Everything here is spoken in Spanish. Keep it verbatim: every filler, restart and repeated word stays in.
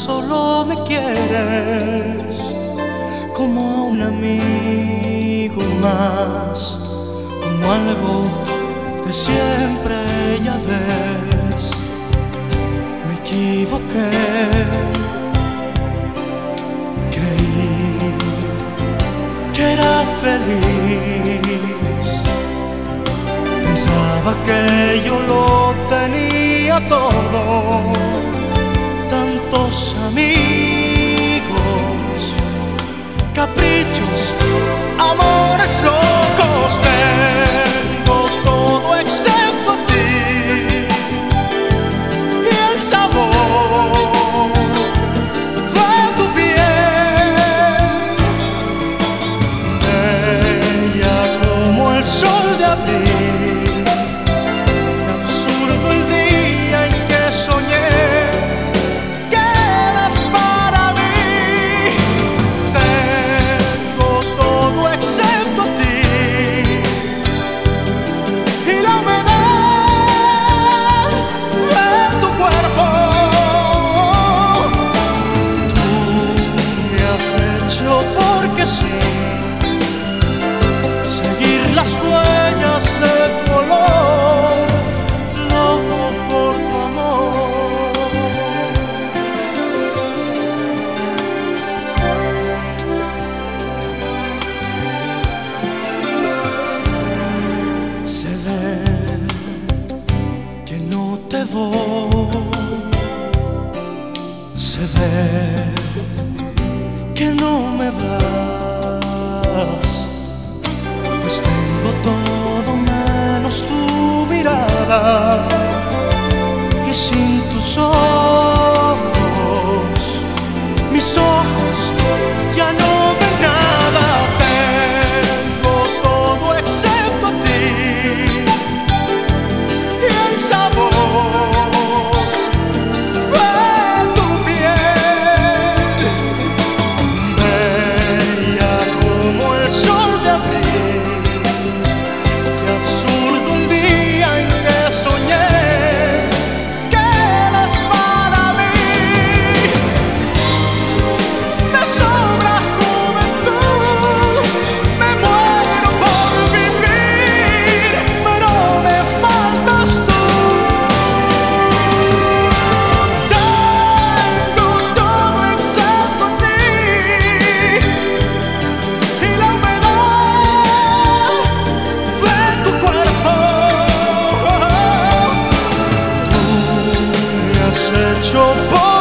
solo me quieres como a un amigo más, como algo de siempre, ya ves. Me equivoqué, creí que era feliz, pensaba que yo lo tenía todo. Tantos amigos, caprichos, amores locos, tengo todo excepto a ti y el sabor de tu piel, bella como el sol de abril. Qué absurdo el día en que soñé porque sí, seguir las huellas de tu olor, loco por tu amor. Se ve que no te voy, se ve que no me das, pues tengo todo menos tu mirada, y sin tus ojos, mis ojos ya no ven nada. Tengo todo excepto a ti y el sabor hecho por